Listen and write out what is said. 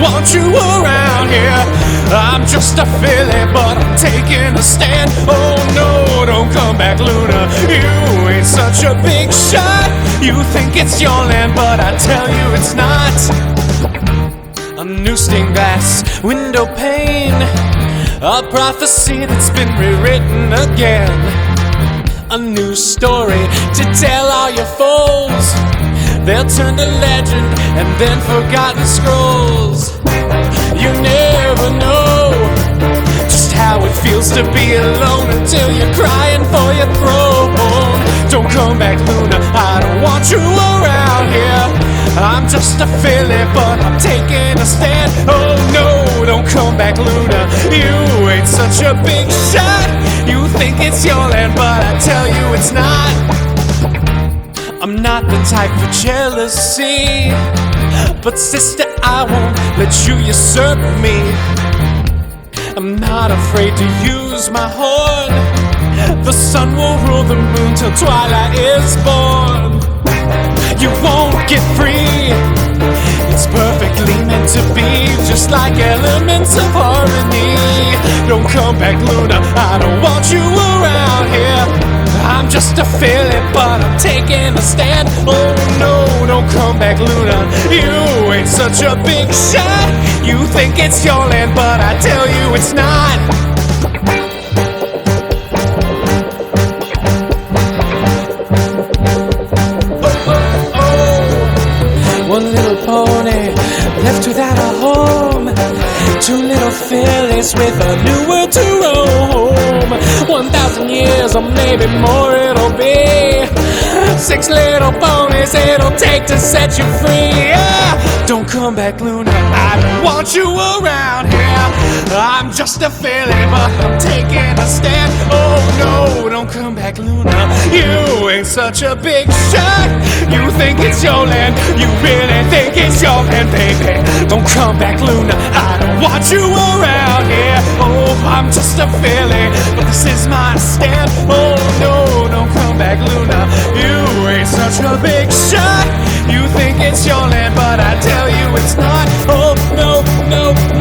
want you around here. I'm just a filly, but I'm taking a stand. Oh no, don't come back, Luna. You ain't such a big shot. You think it's your land, but I tell you it's not. A new stained glass window pane, a prophecy that's been rewritten again. A new story to tell all your foes. They'll turn to legend and then forgotten scrolls. You never know just how it feels to be alone until you're crying for your throne. Don't come back, Luna, I don't want you around here. I'm just a filly, but I'm taking a stand. Oh no, don't come back, Luna. You ain't such a big shot. You think it's your land, but I tell you it's not. I'm not the type for jealousy, but sister, I won't let you usurp me. I'm not afraid to use my horn. The sun will rule the moon till twilight is born. You won't get free. It's perfectly meant to be, just like elements of harmony. Don't come back, Luna, I don't want you around here. I'm just a filly, but I'm taking a stand. Oh no, don't come back, Luna. You ain't such a big shot. You think it's your land, but I tell you it's not. One little pony left without a home. Two little fillies with a new world to roam. 1,000 years or maybe more it'll be. 6 little ponies it'll take to set you free. Yeah. Don't come back, Luna, I don't want you around here. I'm just a filly, but I'm taking a stand. Oh no, don't come back, Luna. You ain't such a big shot. You think it's your land, you really think it's your land, baby. Don't come back, Luna, I don't want you around here. Oh, I'm just a filly, but this is my stand. Oh no, don't come back, Luna. You ain't such a big shot. You think it's your land, but I tell you it's not. Oh no, no,